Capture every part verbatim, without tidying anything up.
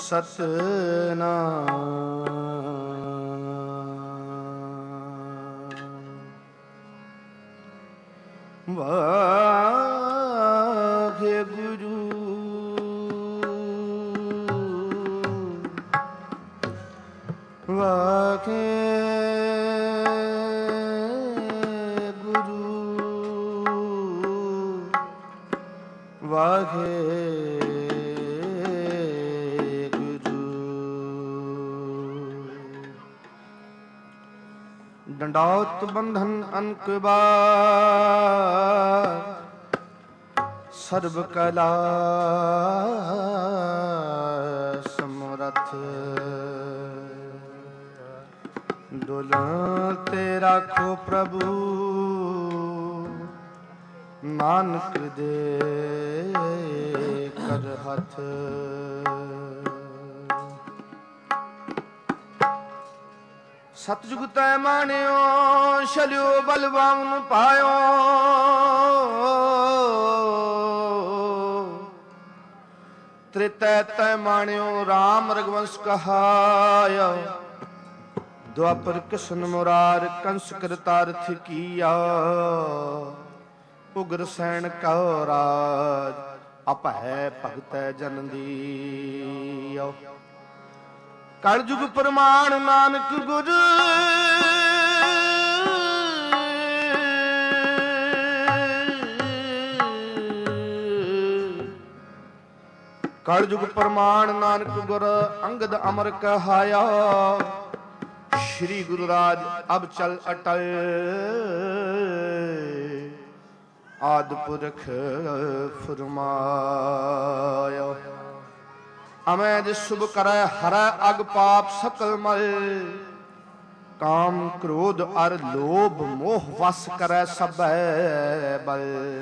ਸਤਿਨਾਮ। ਵਾਹਿਗੁਰੂ ਵਾਹਿਗੁਰੂ ਵਾਹਿਗੁਰੂ। ਡੰਡਾਉਤ ਬੰਧਨ ਅਨਕ ਬਾਰ ਸਰਬ ਕਲਾ ਸਮਰਥ। ਡੋਲਾਂ ਤੇ ਰਾਖੋ ਪ੍ਰਭੂ ਨਾਨਕ ਦੇ ਕਰ ਹੱਥ। ਸਤਿਜੁਗ ਤੈ ਮਾਣਿਓ ਛਲਿਓ ਬਲਵਾਨ ਪਾਇਓ। ਤ੍ਰੇਤੈ ਤੈ ਮਾਣਿਓ ਰਾਮ ਰਘੁਵੰਸ਼ ਕਹਾਇਆ। ਦੁਆਪਰ ਕ੍ਰਿਸ਼ਨ ਮੁਰਾਰ ਕੰਸ ਕਰਤਾਰਥ ਕੀਆ। ਉਗਰ ਸੈਨ ਕਉ ਰਾਜ ਅਭੈ ਭਗਤੈ ਜਨ ਦੀਓ। ਕਲਯੁਗ ਪ੍ਰਮਾਣ ਨਾਨਕ ਗੁਰ ਕਲਯੁਗ ਪ੍ਰਮਾਣ ਨਾਨਕ ਗੁਰ ਅੰਗਦ ਅਮਰ ਕਹਾਇਆ। ਸ਼੍ਰੀ ਗੁਰੂ ਰਾਜ ਅਬ ਚਲ ਅਟਲ ਆਦਿ ਪੁਰਖ ਫੁਰਮਾਇਆ। ਅਮੈਦ ਸੁਭ ਕਰੈ ਹਰੈ ਅਗ ਪਾਪ ਸਕਲ ਮਲ। ਕਾਮ ਕ੍ਰੋਧ ਅਰ ਲੋਭ ਮੋਹ ਵਸ ਕਰੈ ਸਭੈ ਬਲ।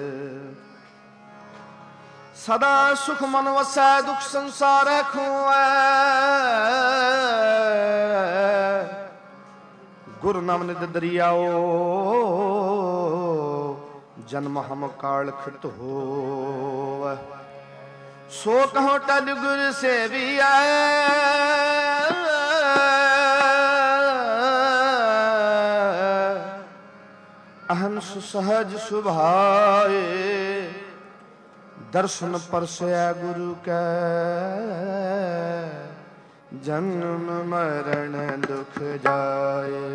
ਸਦਾ ਸੁਖ ਮਨ ਵਸੈ ਦੁਖ ਸੰਸਾਰੈ ਖੋਐ। ਗੁਰ ਨਾਮ ਨਿਦ ਦਰਿਆਓ ਜਨਮ ਹਮ ਕਾਲਖ ਧੋਵੈ। ਸੋ ਕਹੋ ਟਲ ਗੁਰ ਸੇਵੀਐ। ਅਹੰਸ ਸਹਜ ਸੁਭਾਏ। ਦਰਸ਼ਨ ਪਰਸੈ ਗੁਰੂ ਕੈ ਜਨਮ ਮਰਨ ਦੁਖ ਜਾਏ।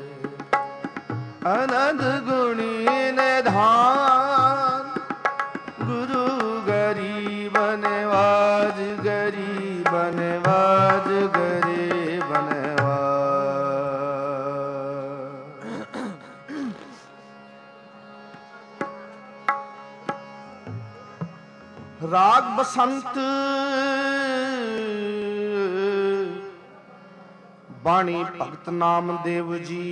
ਅਨੰਦ ਗੁਣੀ ਨਿਧਾਨ ਗੁਰੂ ਗਰੀਬ ਨਵਾਜ। ਗਰੀਬ ਨਵਾਜ ਗਰੀਬ ਨਵਾਜ। ਰਾਗ ਬਸੰਤ ਬਾਣੀ ਭਗਤ ਨਾਮਦੇਵ ਜੀ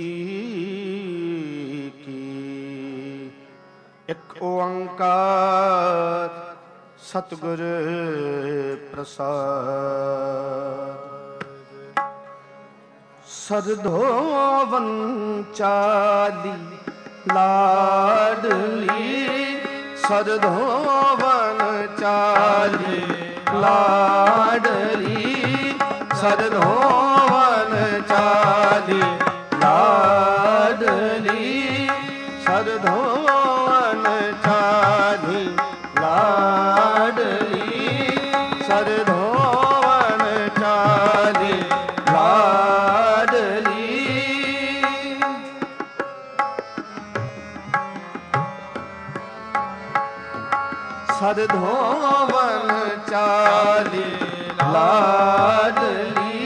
ਕੀ। ਇੱਕ ਓੰਕਾਰ ਸਤਿਗੁਰ ਪ੍ਰਸਾਦ। ਸਰਧੋਵਨ ਚਾਲੀ ਲਾਡਲੀ। ਸਰਧੋਵਨ ਚਾਲੀ ਲਾਡਲੀ। ਸਰਧੋਵਨ ਚਾਲੀ ਲਾਡਲੀ। ਸਰਧੋਵਨ ਚਾਲੀ ਲਾਡਲੀ। ਸਰਧੋਵਨ ਚਾਲੀ ਲਾਡਲੀ। ਸਰਧੋਵਨ ਚਾਲੀ ਲਾਡਲੀ।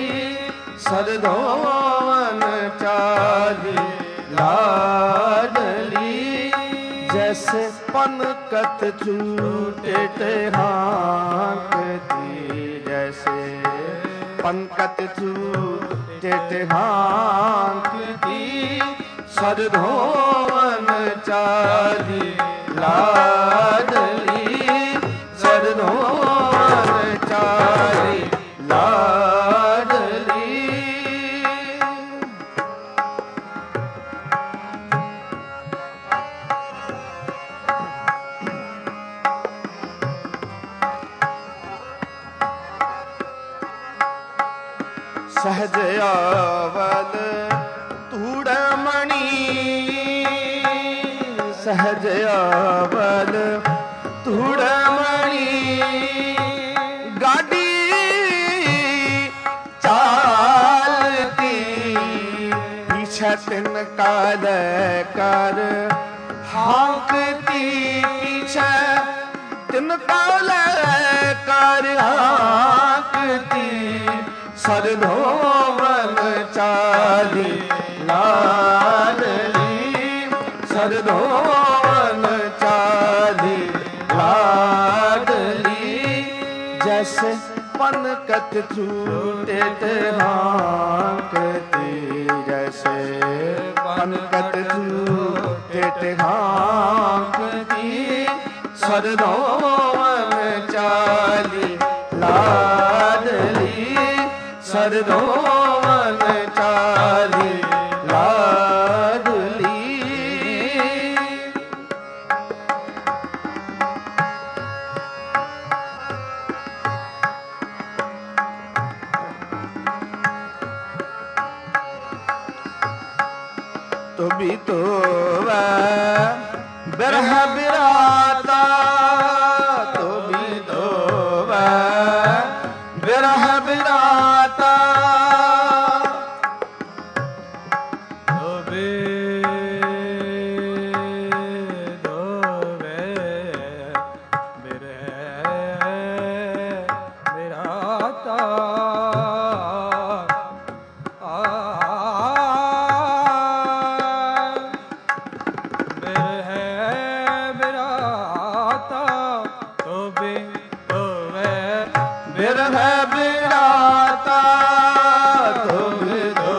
ਸਰਧੋਵਨ ਚਾਲੀ ਲਾਡਲੀ। ਜੈਸੇ ਪਨਕਤ ਛੂਟੇ ਟਹਾਂਕ ਦੀ। ਜੈਸੇ ਪਨਕਤ ਛੂਟੇ ਟਹਾਂਕ ਦੀ। ਸਰਧੋਵਨ ਚਾਲੀ ਲਾਡਲੀ। ਸਰਧੋਵਨ ਚਾਲੀ ਲਾਡਲੀ। सहज आवल धूड़मणि सहज आवल धूड़मणि गाड़ी चालती पीछे तिन काल कर हांकती पीछे तिन काल कर हांकती सरधोवन चाली लाडली सरधोवन चाली लाडली जैसे पनकत छूटे हांकती जैसे पनकत छूटे हांकती सरधोवन चाली लाडली सरधोवन चाली लाडली तो भी तो वह बिरह बिराता तो भी तो वह बिरह बिराता तो भी तो वह बिरह बिराता बिरह बिराता तो भी तो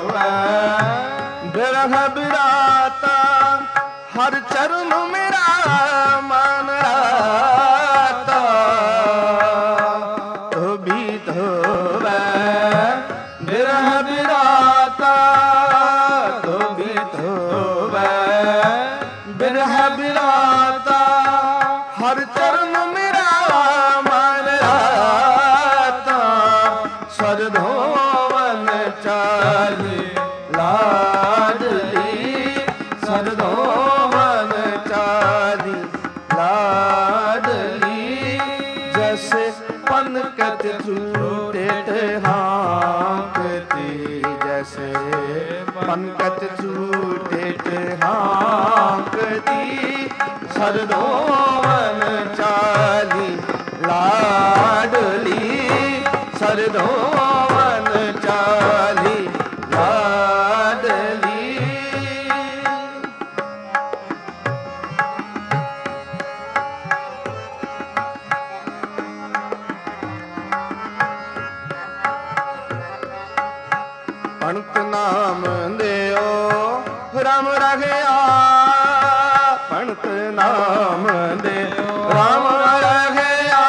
बिरह बिराता हर चरण मेरा मन राता तो भी तो बिरह बिराता तो भी तो बिरह बिराता हर चरण मेरा सरधोवन चाली लाडली सरधोवन चाली लाडली जैसे पनकत छूटे हांकती जैसे पनकत छूटे हांकती सरधोवन चाली लाडली सरधोवन चाली लाडली पंत नाम देओ राम रघया पंत नाम देओ राम रघया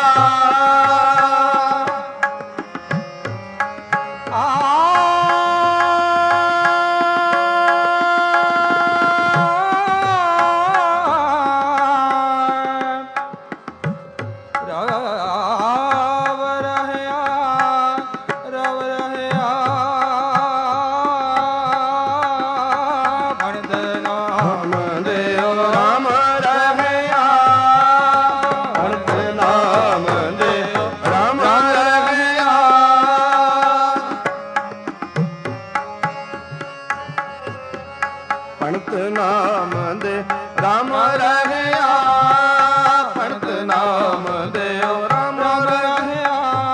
पंत नाम दे राम रघया पंत नाम दे राम रघया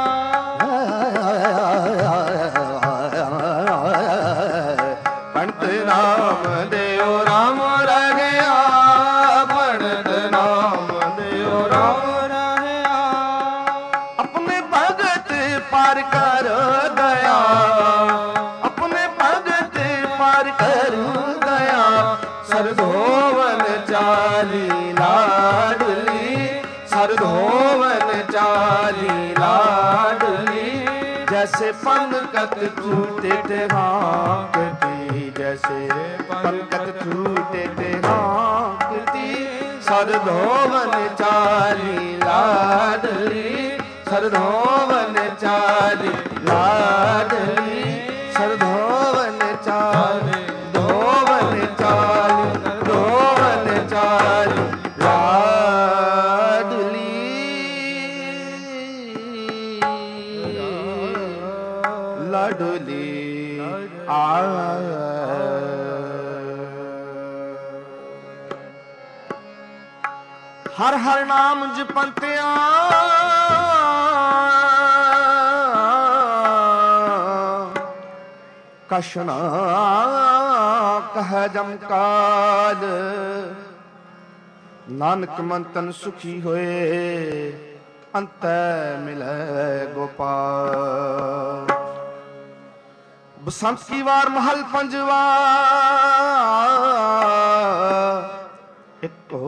पंत नाम दे राम रघया पंत नाम दे राम रघया अपने भगत पार कर दया अपने भगत पार कर सरधोवन चाली लाडली सरधोवन चाली लाडली जैसे पनकत छूटे हांकती जैसे पनकत छूटे हांकती सरधोवन चाली लाडली सरधोवन चाली लाडली ਲਾਡਲੀ ਆ ਹਰ ਹਰ ਨਾਮ ਜਪੰਤਿਆ ਕਸ਼ਨਾ ਕਹਿ ਜਮਕਾਲ ਨਾਨਕ ਮਨ ਤਨ ਸੁਖੀ ਹੋਏ ਅੰਤੈ ਮਿਲੈ ਗੋਪਾਲ। ਬਸੰਤ ਕੀ ਵਾਰ ਮਹਲ ਪੰਜਵਾ ਇੱਕ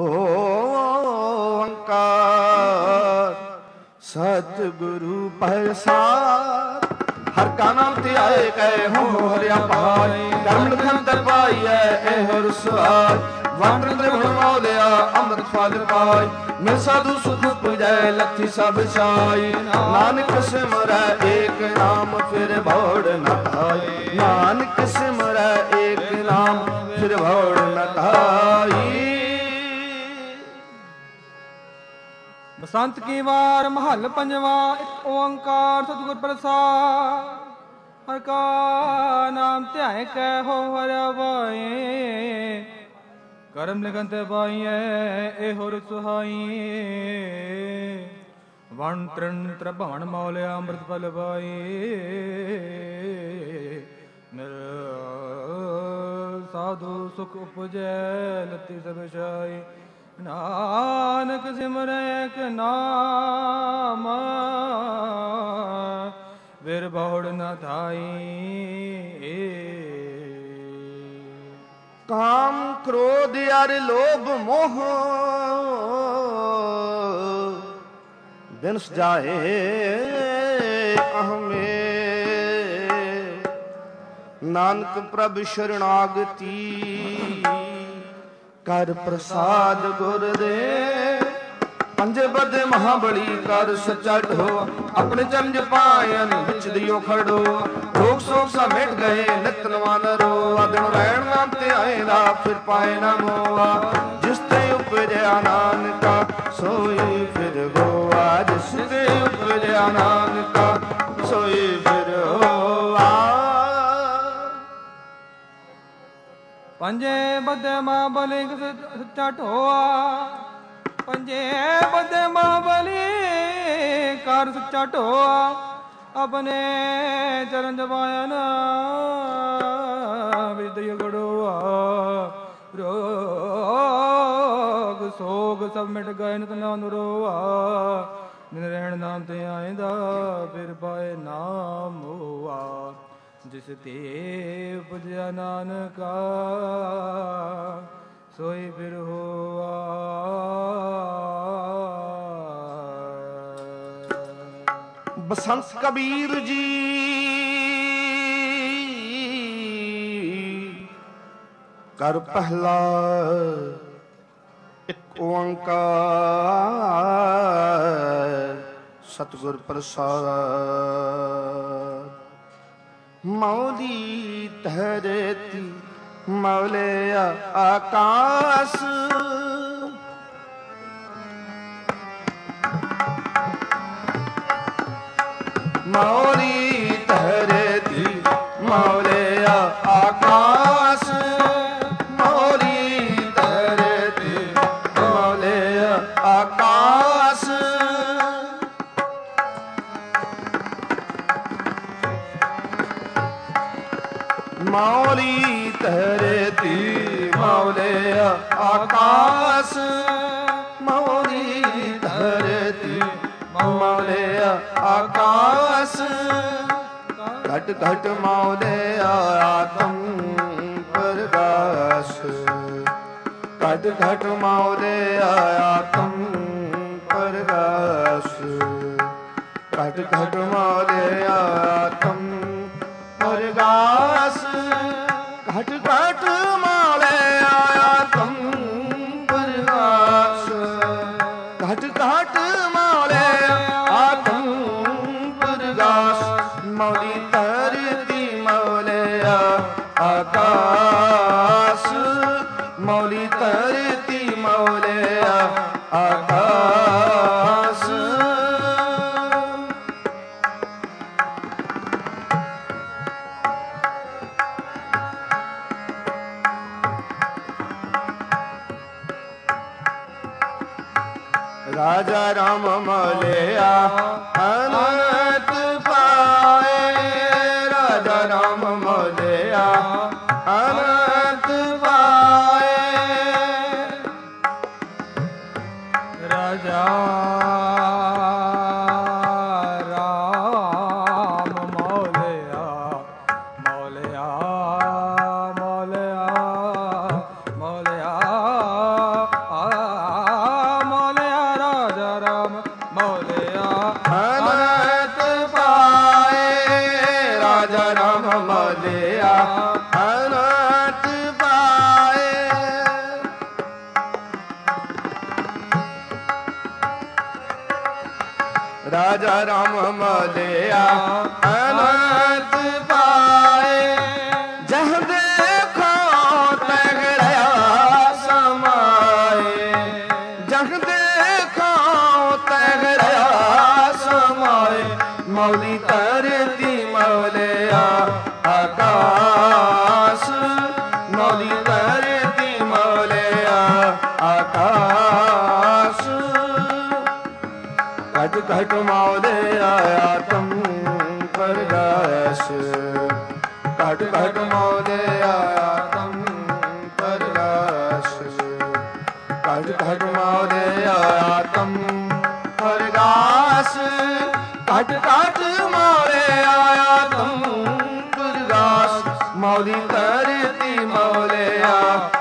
ਓੰਕਾਰ ਸਤਿਗੁਰੂ ਪ੍ਰਸਾਦ। ਹਰ ਕਾ ਨਾਮ ਧਿਆਏ ਕੈ ਹੋ ਹਰਿਆ ਪਾਈ ਕਰਮ ਲਖਨ ਦਰ ਪਾਈਐ ਇਹੋ ਰਸਵਾਈ। ਵੰਡ ਨਿਰਭਉ ਮੌਲਿਆ ਅੰਮ੍ਰਿਤ ਫਲ ਪਾਈ ਮਿਲ ਸਾਧੂ ਸੁਖ ਪੁਜੈ ਲੱਥੀ ਸਭ ਸਾਈ। ਨਾਨਕ ਸਿਮਰੈ ਏਕ ਨਾਮ ਫਿਰ ਭਉੜ ਨ ਖਾਈ। ਨਾਨਕ ਸਿਮਰੈ ਏਕ ਨਾਮ ਫਿਰ ਭਉੜ ਨ ਖਾਈ। ਬਸੰਤ ਕੀ ਵਾਰ ਮਹੱਲ ਪੰਜਵਾ ਇੱਕ ਓੰਕਾਰ ਸਤਿਗੁਰ ਪ੍ਰਸਾਦ। ਹਰ ਕਾ ਨਾਮ ਧਿਆਏ ਕੈ ਹੋ ਹਰਿਆ ਪਾਈ ਕਰਮ ਲਿਖਨ ਤੇ ਪਾਈਐ ਇਹੋ ਰਸ ਸੁਹਾਈ। ਵਣ ਤ੍ਰਿਣ ਤ੍ਰਿਭਵਨ ਮੌਲਿਆ ਅੰਮ੍ਰਿਤ ਫਲ ਪਾਈ ਨਿਰ ਸਾਧੂ ਸੁਖ ਉਪਜੈ ਲੱਤੀ ਸਭ ਛਾਈ। ਨਾਨਕ ਸਿਮਰੈ ਏਕ ਨਾਮ ਫਿਰ ਭਉੜ ਨ ਥਾਈ। ਕਾਮ ਕ੍ਰੋਧ ਅਰ ਲੋਭ ਮੋਹ ਬਿਨ ਸਜਾਏ ਅਹਮੇ। ਨਾਨਕ ਪ੍ਰਭ ਸ਼ਰਣਾਗਤੀ ਕਰ ਪ੍ਰਸਾਦ ਗੁਰ ਦੇ। ਪੰਜ ਬਦ ਮਹਾਬਲੀ ਕਰ ਸੱਚਾ ਢੋ ਆਪਣੇ ਚਰਨ ਜਪਾਇਨ ਵਿੱਚ ਦਿਓ ਖੜੋ। ਰੋਗ ਸੋਗ ਸਾ ਮਿਟ ਗਏ ਨਿਤ ਨਵਾ ਨਰੋ ਆਦਣ ਰਹਿਣ ਨਾਮ ਤੇ ਆਏ ਦਾ ਫਿਰ ਪਾਏ ਨਾ ਮੋਆ। ਜਿਸ ਤੇ ਉਪਜਿਆ ਨਾਨਕਾ ਸੋਈ ਫਿਰ ਹੋਆ। ਜਿਸ ਤੇ ਉਪਜਿਆ ਨਾਨਕਾ ਸੋਈ ਫਿਰ ਹੋਆ। ਪੰਜੇ ਬਦੇ ਮਹਾਬਲੀ ਸੱਚਾ ਢੋਆ। ਪੰਜੇ ਬਦੇ ਮਹਾਬਲੀ ਕਰ ਸੱਚਾ ਢੋਆ। ਆਪਣੇ ਚਰਨ ਜਪਾਇਨ ਵਿੱਚ ਗੜੋਆ। ਰੋਗ ਸੋਗ ਸਭ ਮਿਟ ਗਏ ਨਿਤ ਨਾਮ ਰੋਆ। ਨਿਨ ਰਹਿਣ ਨਾਮ ਤੇ ਆਇਂਦਾ ਫਿਰ ਪਾਏ ਨਾਮ ਹੋਆ। ਜਿਸ ਤੇ ਉਪਜਿਆ ਨਾਨਕਾ ਸੋਈ ਫਿਰ ਹੋਆ। ਬਸੰਤ ਕਬੀਰ ਜੀ ਕਰ ਪਹਿਲਾ ਇੱਕ ਓੰਕਾਰ ਸਤਿਗੁਰ ਪ੍ਰਸਾਦ। ਮੌਲੀ ਧਰਤੀ ਮੌਲੇ ਆਕਾਸ ਮੌਲੀ ਧਰਤੀ ਮੌਲੇ ਆਕਾਸ। ਮੌਲੀ ਧਰਤੀ ਮੌਲੇ ਆਕਾਸ। ਮੌਲੀ ਧਰਤੀ ਮੌਲੇ ਆਕਾਸ। ਮੌਲੀ ਧਰਤੀ ਮੌਲੇ ਆਕਾਸ। ਘਟ ਘਟ ਮੌਲੇ ਆਤਮ ਪ੍ਰਗਾਸ। ਘਟ ਘਟ ਮੌਲੇ ਆਤਮ ਪ੍ਰਗਾਸ। ਘਟ ਘਟ ਮੌਲੇ ਆਤਮ ਪ੍ਰਗਾਸ। ਘਟ ਘਟ ਮੌਲੇ ਆਤਮ ਪ੍ਰਗਾਸ। ਘਟ ਘਟ ਮੌਲੇ ਆਤਮ ਪ੍ਰਗਾਸ। ਮੌਲੀ ਧਰਤੀ ਮੌਲੇ ਆਕਾਸ। ਮੌਲੀ ਧਰਤੀ ਮੌਲੇ ਆਕਾਸ। ਰਾਜਾ ਰਾਮ ਮਲਿਆ ਅਨੰਤ ਪਾਏ, ਰਾਜਾ ਰਾਮ ਮਲਿਆ ਅਨੰਤ ਪਾਏ, ਰਾਜਾ ਰਾਮ ਮੌਲਿਆ ਮੌਲਿਆ ਮੌਲਿਆ ਮੌਲਿਆ ਆ ਮੌਲਿਆ ਰਾਜਾ ਰਾਮ ਮੌਲਿਆ ਅਨੰਤ ਪਾਏ, ਰਾਜਾ ਰਾਮ ਮਲਿਆ ਅਨੰਤ ਪਾਏ, ਰਾਜਾ ਰਾਮ ਮਲਿਆ ਅਨੰਤ ਪਾਏ, ਜਹ ਦੇਖੋ ਤਗੜਿਆ ਸਮਾਏ, ਜਹ ਦੇਖੋ ਤਗੜਿਆ ਸਮਾਏ, ਮੌਲੀ ਧਰਤੀ ਮੌਲਿਆ ਆਕਾਸ, ਮੌਲੀ ਧਰਤੀ ਮੌਲਿਆ ਆਕਾਸ, ਘਟ ਘਟ ਮੌਲਿਆ ਆਤਮ ਪ੍ਰਗਾਸ, ਘਟ ਘਟ ਮੌਲਿਆ ਆਤਮ ਪ੍ਰਗਾਸ, ਘਟ ਘਟ ਮੌਲਿਆ ਆਤਮ ਪ੍ਰਗਾਸ, ਘਟ ਘਟ ਮੌਲਿਆ ਆਤਮ ਪ੍ਰਗਾਸ, ਮੌਲੀ ਧਰਤੀ ਮੌਲਿਆ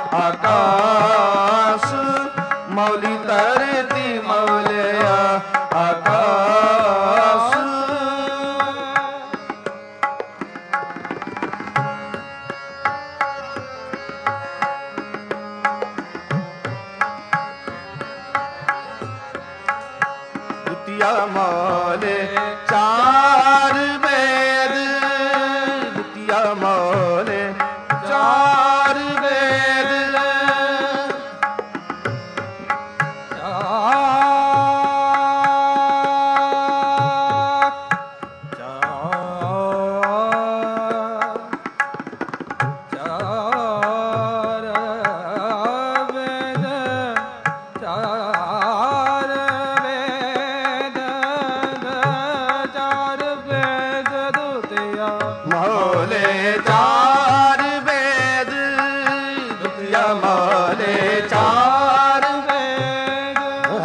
ਆਕਾਸ, ਮੌਲੀ ਧਰਤੀ ਮੌਲਿਆ ਆਕਾਸ, ਦੁਤੀਆ ਮੌਲੇ ਚਾਰ ਵੇਦ, ਦੁਤੀਆ ਮੌਲੇ ਚਾਰ ਵੇਦ, ਮੌਲੇ ਚਾਰ ਵੇਦ, ਦੁਤੀਆ ਮੌਲੇ ਚਾਰ ਵੇਦ,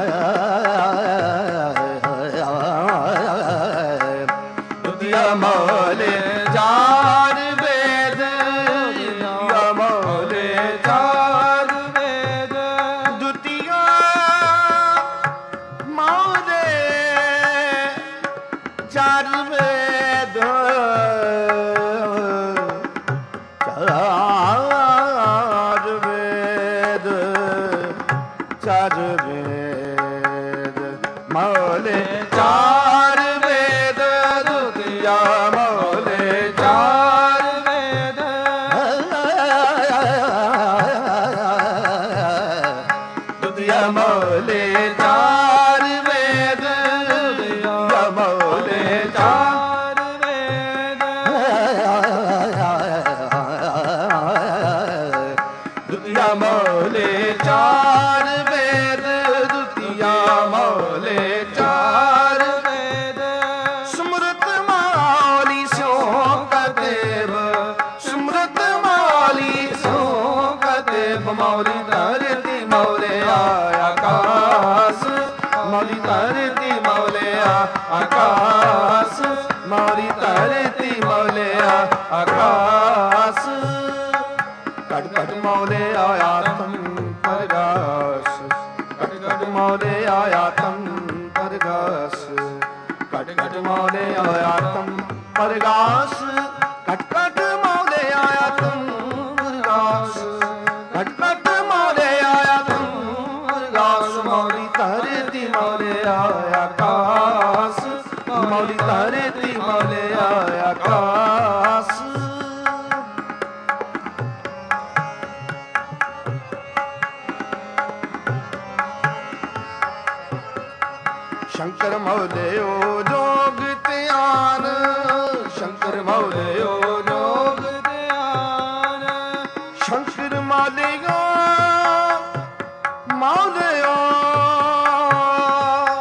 ਦੁਤੀਆ ਮੌਲੇ ਚਾਰ ਵੇਦ, ਦੁਤੀਆ ਮੌਲੇ ਚਾਰ ਵੇਦ, ਦੁਤੀਆ ਮੌਲੇ ਚਾਰ ਵੇਦ, ਚਾਰ ਵੇਦ, ਚਾਰ ਵੇਦ, ਮੌਲੇ ਚਾਰ ਵੇਦ, ਦੁਤੀਆ ਮੌਲੇ ਚਾਰ ਵੇਦ, ਦੁਤੀਆ ਮੌਲੇ ਚਾਰ ਵੇਦ, ਦੁਤੀਆ ਮੌਲੇ ਚਾਰ ਵੇਦ, ਦੁਤੀਆ ਮੌਲੇ ਚਾਰ ਵੇਦ, ਦੁਤੀਆ ਮੌਲੇ ਚਾਰ ਵੇਦ, ਸਮਰਤ ਮੌਲੀ ਸਿਓ ਕਤੇਬ, ਸਮਰਤ ਮੌਲੀ ਸਿਓ ਕਤੇਬ, ਮੌਲੀ ਧਰਤੀ ਮੌਲਿਆ ਆਕਾਸ, ਮੌਲੀ ਧਰਤੀ ਮੌਲਿਆ ਆਕਾਸ, ਮੌਲੀ ਧਰਤੀ ਮੌਲਿਆ ਆਕਾਸ, ਘਟ ਘਟ ਮੌਲਿਆ ਆਤਮ ਪ੍ਰਗਾਸ, ਘਟ ਘਟ ਮੌਲਿਆ ਆਤਮ ਪ੍ਰਗਾਸ, ਘਟ ਘਟ ਮੌਲਿਆ ਆਤਮ ਪ੍ਰਗਾਸ, ਘਟ ਘਟ ਮੌਲਿਆ ਆਤਮ ਪ੍ਰਗਾਸ, ਘਟ ਘਟ ਮੌਲਿਆ ਆਤਮ ਪ੍ਰਗਾਸ, ਮੌਲੀ ਧਰਤੀ ਮੌਲਿਆ ਆਕਾਸ, ਮੌਲੀ ਧਰਤੀ ਮੌਲਿਆ ਆਕਾਸ, ਸ਼ੰਕਰ ਮੌਲਿਓ ਜੋਗ ਧਿਆਨ, ਸ਼ੰਕਰ ਮੌਲਿਓ ਜੋਗ ਧਿਆਨ, ਸ਼ੰਕਰ ਮੌਲਿਓ ਮੌਲਿਓ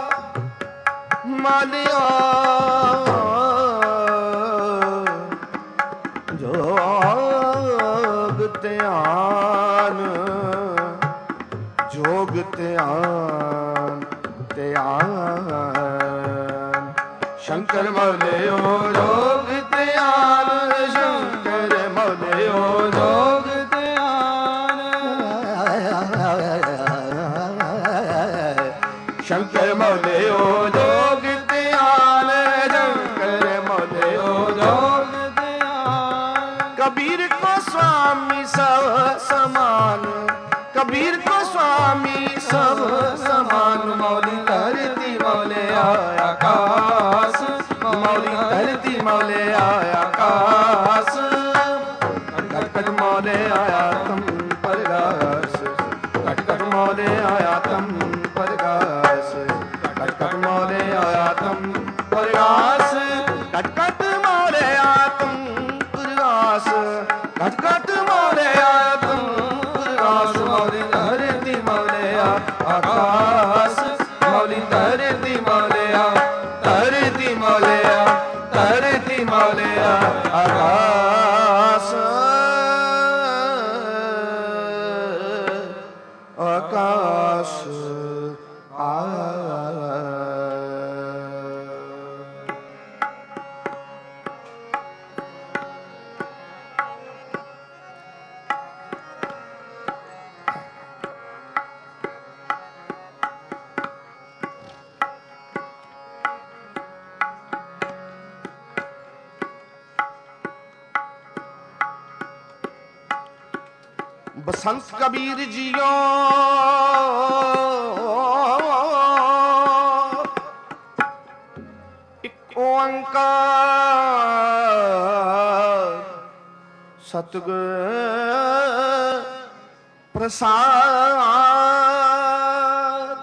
भयो जोग दयाल। कबीर को स्वामी सब समान, कबीर को स्वामी सब समान। मौली धरती मौले आकाश, मौली धरती मौले आकाश। कट कट मौले आया तम प्रकाश, कट कट मौले आया तम प्रकाश, कट कट मौले आया तम प्रकाश, कट कट मौले आया तम प्रकाश, कट कट मौले आया तम प्रकाश। मौली धरती मौले आकाश, मौली धरती मौले धरती मौले धरती मौले आकाश, आकाश आ। बसंत कबीर जियो एक ओंकार सतगुर प्रसाद।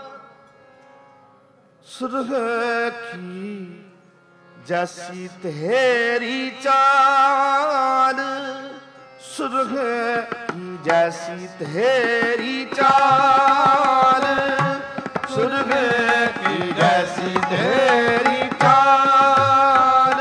सुरह की जैसी तेरी चाल, सुरह की जैसी तेरी चाल, सुरह की जैसी तेरी चाल।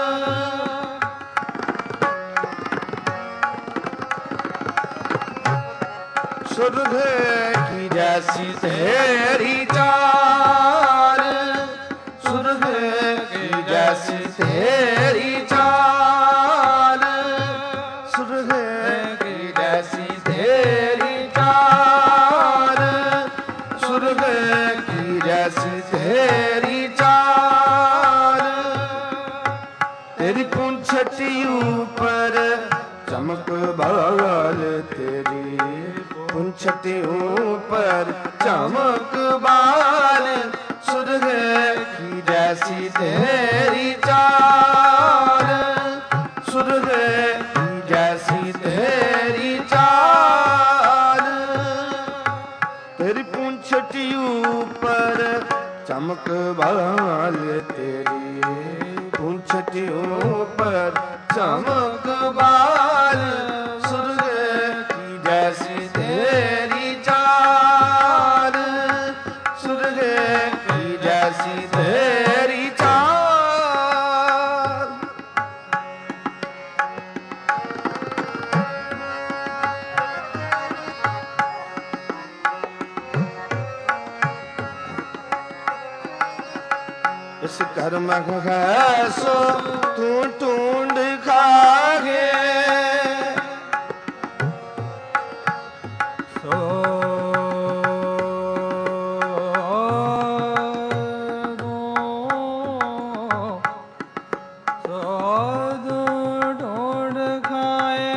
सुरह की जैसी तेरी चाल, सुरह की जैसी तेरी चाल, सुरह की जैसी तेरी चाल, सुरह की जैसी तेरी चाल। तेरी पूंछटी ऊपर चमक बाल, तेरी पूंछटी ऊपर चमक बाल, सुरह की जैसी तेरी चाल, सुरह की जैसी तेरी चाल। तेरी पूंछटी ऊपर चमक बाल, तेरी पूंछटी ऊपर चमक बाल, सुरह की जैसी तेरी चाल, सुरह की जैसी तेरी चाल। इस कर्म है सो तू ढूंढ खागे, सो ढूंढ खाए,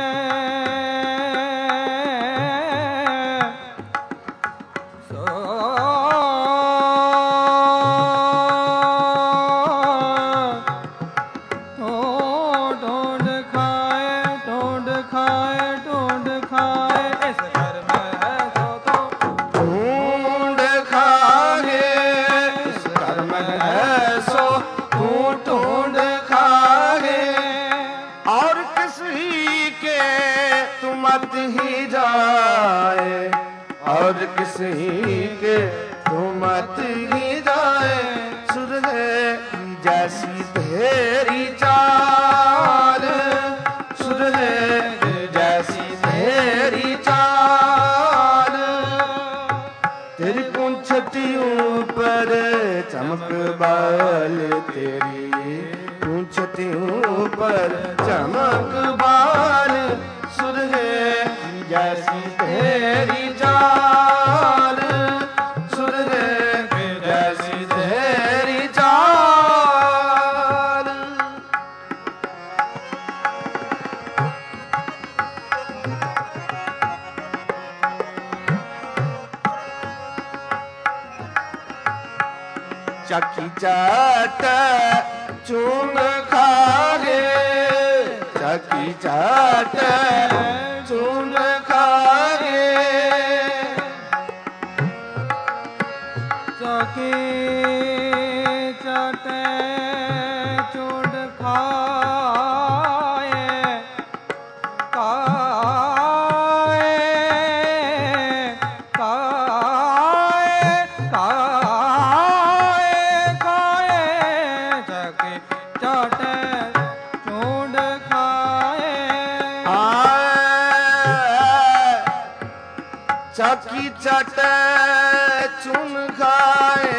सो ढूंढ खाए, ढूंढ खाए, ढूंढ खाए। इस कर्म है सो तो ढूंढ खागे, इस कर्म है सो तू ढूंढ खागे। और किसी के तू मत ही जाए, और किसी के तू मत ही जाए। सुरह की जैसी तेरी चाल, सुरह की जैसी तेरी चाल। तेरी पूंछटी ऊपर चमक बाल, तेरी पूंछटी ऊपर चमक बाल, सुरह की जैसी तेरी चाल, सुरह की जैसी तेरी चाल। ਚੱਕੀ ਚਾਟ ਚੂਨ ਖਾਗੇ, ਚੱਕੀ ਚਾਟ ਚੂਨ ਖਾਗੇ, ਚੱਕੀ ਚਾਟ ਚੂਨ ਖਾਏ, ਕਾਏ ਕਾਏ ਕਾਏ ਕਾਏ, ਚੱਕੀ ਚਾਟ ਚੂਨ ਖਾਏ, ਚੱਕੀ ਚਾਟ ਚੂਨ ਖਾਏ,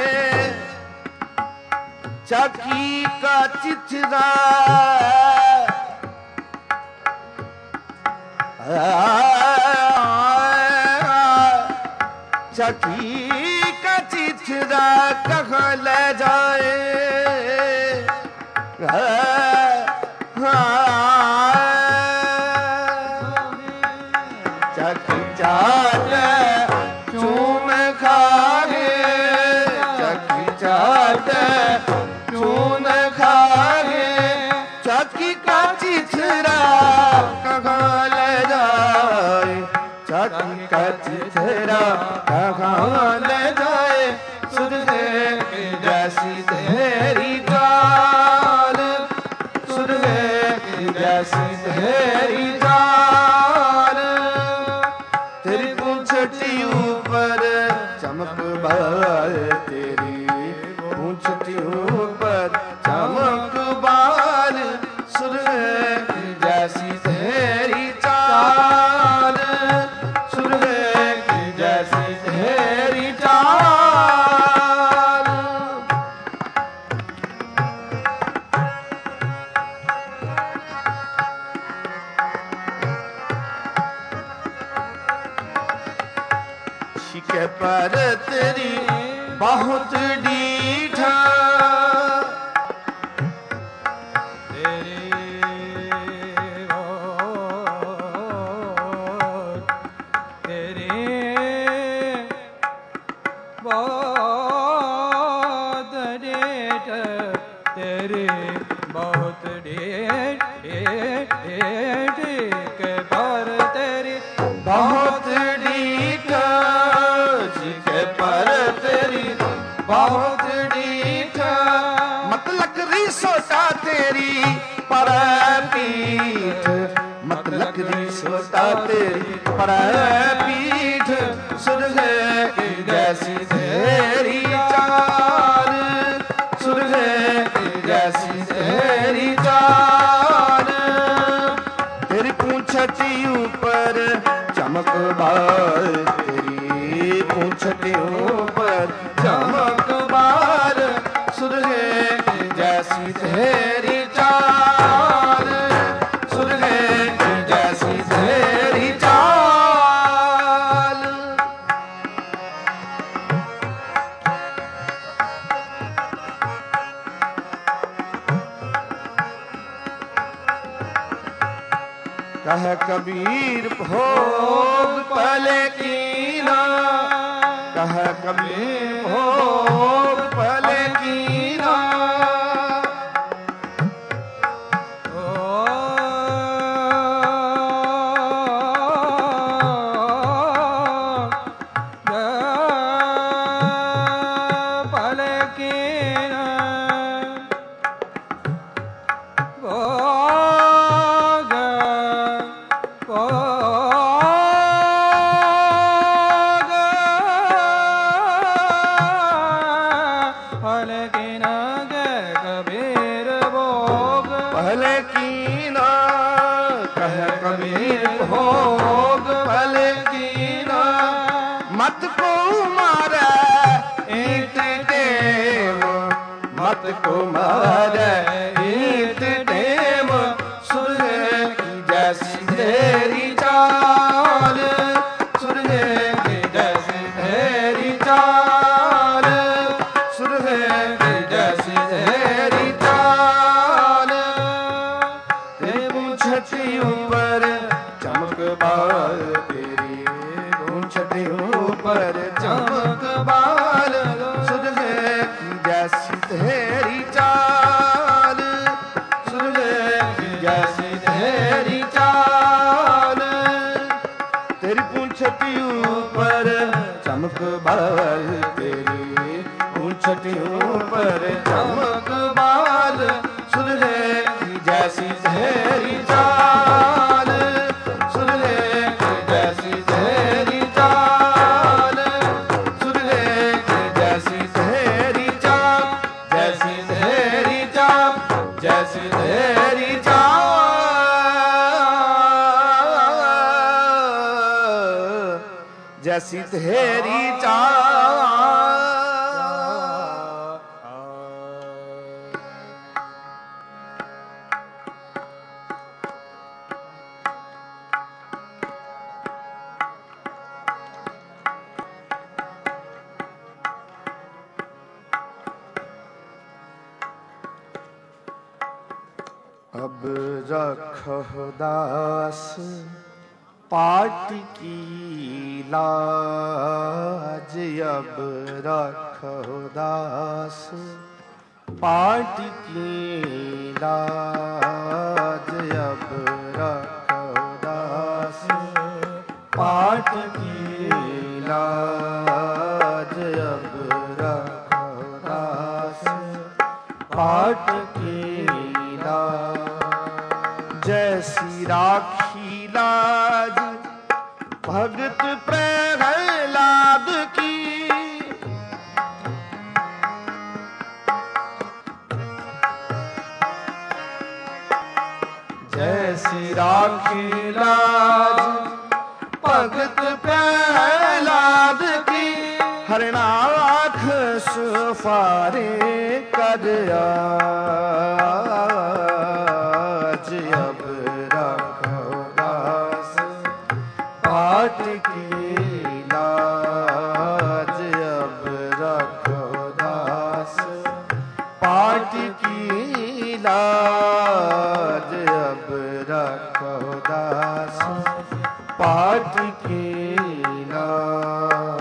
ਚੱਕੀ ਕਾ ਚਿੱਠਦਾ ਚੱਕੀ ਕਾ ਚਿੱਠਦਾ ਕਹਾਂ ਲੈ ਜਾਏ, ਚੱਕੀ ਚਾਟ ਚੂਨ ਖਾਗੇ, ਚੱਕੀ ਚਾਟ ਚੂਨ ਖਾਗੇ, ਚੱਕੀ ਕਾ ਚਿੱਠੜਾ ਕਹਾਂ ਲੈ ਜਾਏ, ਚੱਕੀ ਕਾ ਚਿੱਠੜਾ ਕਹਾਂ ਲੈ ਜਾਏ, ਸੁਧ ਹੈ ਜੈਸੀ ਤੇਰੀ ਚਾਲ, ਸੁਧ ਹੈ ਜੈਸੀ ਤੇਰੀ ਚਾਲ, तेरी पूंछटी ऊपर चमक बाल, तेरी पूंछटी ऊपर चमक बाल, सुर जैसी तेरी चाल, सुर जैसी तेरी चाल। शिके पर तेरी बहुत डीठा, तेरी तेरी बहुत डेट, तेरी बहुत डेट डेट के पर तेरी बहुत डीठा, जिके पर तेरी बहुत डीठा, मत लकड़ी सोटा तेरी पर पीठ, मत लकड़ी सोटा तेरी पर पीठ, सुरह जैसी तेरी चाल, सुरह जैसी तेरी चाल, तेरी पूंछटी ऊपर चमक बाल, तेरी पूंछटी ऊपर चमक बाल, सुरह जैसी तेरी चाल, सुरह जैसी तेरी चाल। कह कबीर भोग पले कीना, कह कबीर भोग पले कीना, पले कीना, पहले कीना, कह कबीर भोग पहले कीना, मत को मारे ईट टेम, मत को मारे ईट टेम, सुरह जैसी तेरी चाल, सुरह जैसी तेरी चाल, सुरह जैसी तेरी चाल, तेरी पूंछटी ऊपर चमक बाल, तेरी पूंछटी ऊपर चमक बाल, सुरह जैसी तेरी चाल, सुन ले जैसी तेरी चाल। तेरी पूंछती ऊपर चमक बाल, तेरी पूंछती ऊपर चमक बाल। सुन ले जैसी तेरी चाल, सुन ले जैसी तेरी चाल, सुन ले जैसी तेरी चाल, जैसी तेरी चाल, जैसी तेरी चाल, जैसी तेरी चाल। अब रखो दास पाट की लाज, अब रखो दास पाट की लाज, अब रखो दास पाट की लाज, अब रखो दास पाट की लाज। जैसी राखी लाज भगत प्रहलाद की, जैसी राखी लाज भगत प्रहलाद की। हरनाख सुफारे कर आज, अब रखो दास पाट की लाज, अब रखो दास पाट की लाज, अब रखो दास पाट की लाज।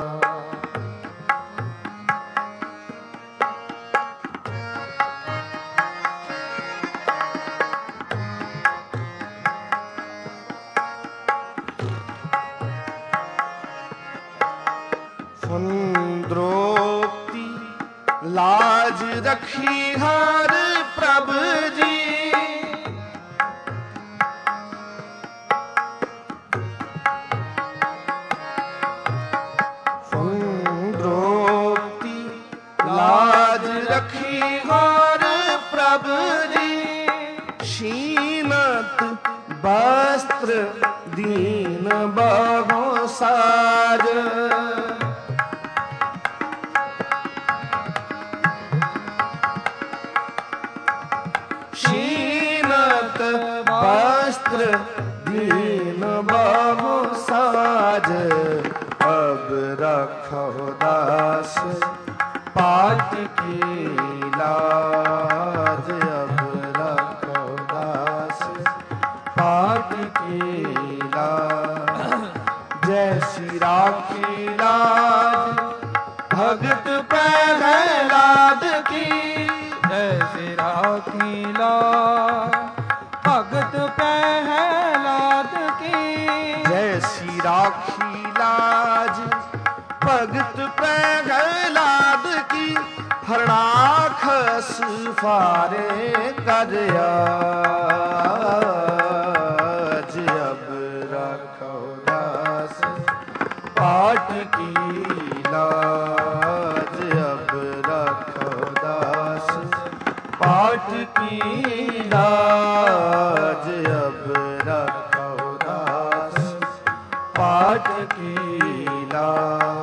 सुंदरोक्ति लाज रखी हर प्रभ जी, सुंदरोक्ति लाज रखी हर प्रभ जी। शीमत वस्त्र दीन बहु साज, शीमत वस्त्र दीन बहु साज। अब रखो दास पाट की लाज, अब रखो दास पाट की लाज। जैसी राखी लाज भगत प्रहलाद की, जैसी राखी लाज भगत प्रहलाद की। जैसी राखी लाज भगत प्रहलाद की। हरणाखस फारे कर आज, अब रखो दास पाट की लाज, अब रखो दास पाट की लाज, अब रखो दास पाट की लाज।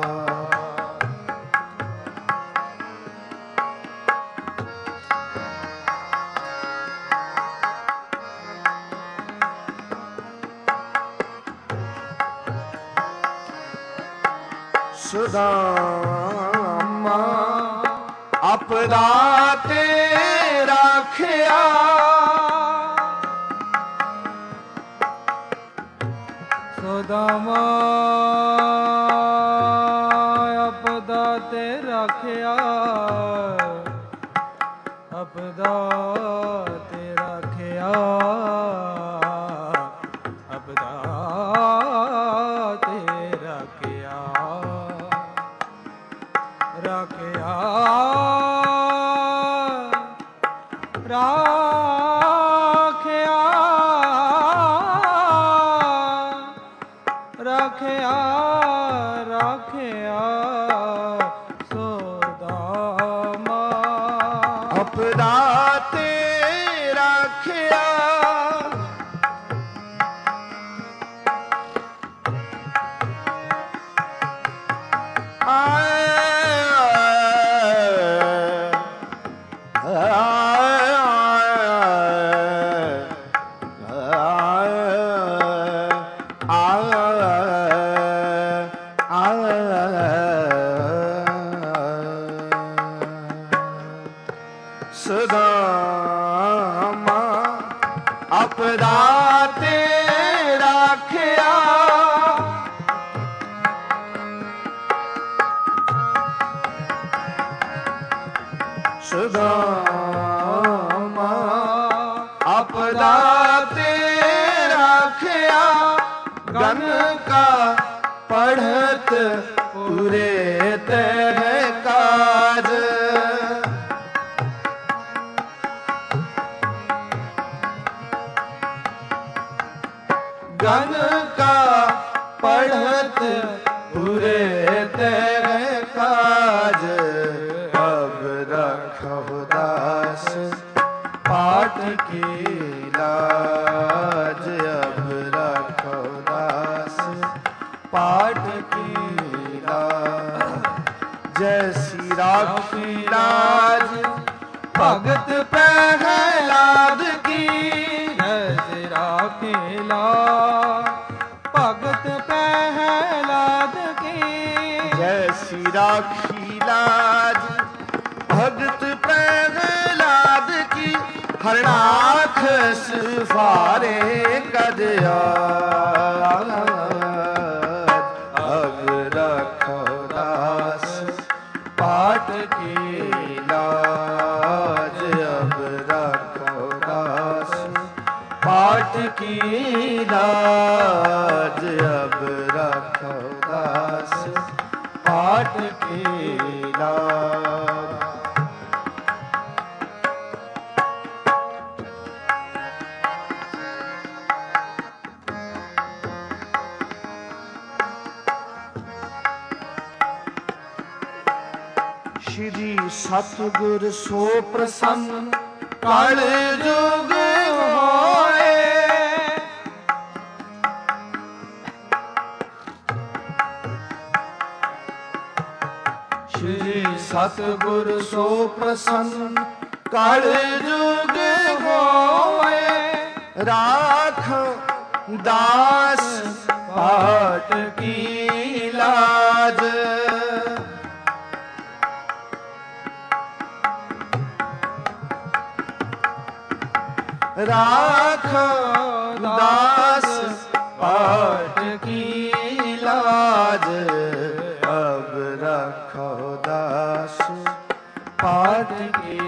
सुदामा अपदा तेरा ख्या, सुदामा अपदा तेरा ख्या। ਰੱਖਿਆ ਅਬਦਾ ਤੇ ਰੱਖਿਆ ਰੱਖਿਆ ਰੱਖਿਆ ਰੱਖਿਆ ਰੱਖਿਆ ਸੋਦਾਮਾ ਅਪਦਾ ਤੇ ਰੱਖਿਆ ਸਦਾਮਾ ਅਪਦਾ ਤੇ ਰੱਖਿਆ ਸਦਾਮਾ ਅਪਦਾ ਤੇ ਰੱਖਿਆ ਗਨ ਕਾ ਪੜ੍ਹਤ ਪੂਰੇ ਤਹਿ ਕਾਜ गन का पढ़त पूरे तेरे काज अब रखो दास पाठ की लाज अब रखो दास पाठ की लाज जैसी राखी लाज भगत प्रहलाद की जैसे राखे लाज भगत प्रहलाद की जैसी राखी लाज भगत प्रहलाद की हरणाखस फारे कदया अब रखो दास पाठ की लाज अब रखो दास पाठ की लाज अब रखो दास पाठ की लाज श्री सतगुर सो प्रसन्न कल जुग होए श्री सतगुर सो प्रसन्न कल जुग होए राख दास पाठ की लाज राख दास पाठ की लाज अब रखो दास पाठ की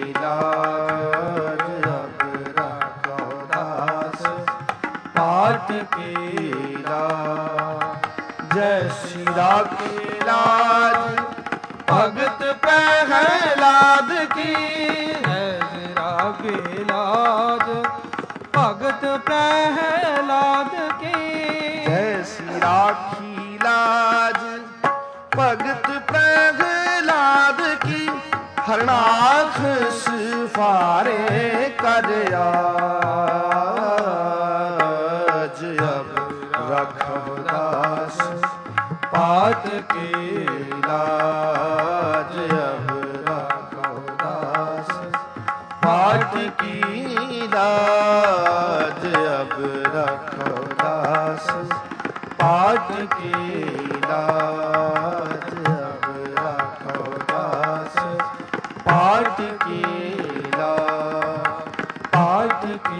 लाज अब रखो दास पाठ की लाज जैसी राखी लाज भगत प्रहलाद की राखे लाज भगत प्रहलाद की जैसी राखी लाज भगत प्रहलाद की हरणाखस फारे कदया अब रखो दास पाठ की लाज अब रखो दास पाठ की लाज अब रखो दास पाठ की लाज अब रखो दास पाठ की लाज पाठ की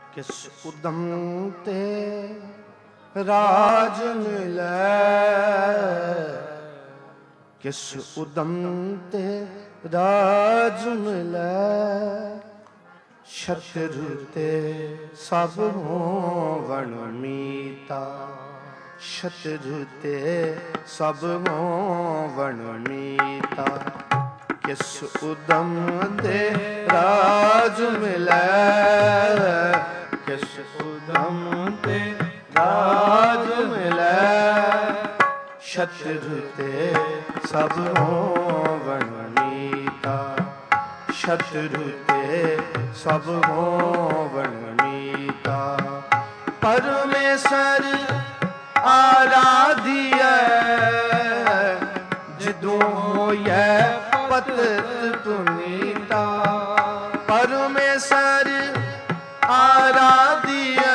किस उदम ते राज मिलै, किस उदम ते राज मिलै, शत्रु ते सब होवण मीता, शत्रु ते सब होवण मीता, किस उदम ते राज मिलै, किस उदम ते राज मिलै, शत्रु ते सब होवण मीता, शत्रु ते सब होवण मीता, परमेश्वर आराधियै, जिदों होयै पतित पुनीता, परमेश्वर आराधियै,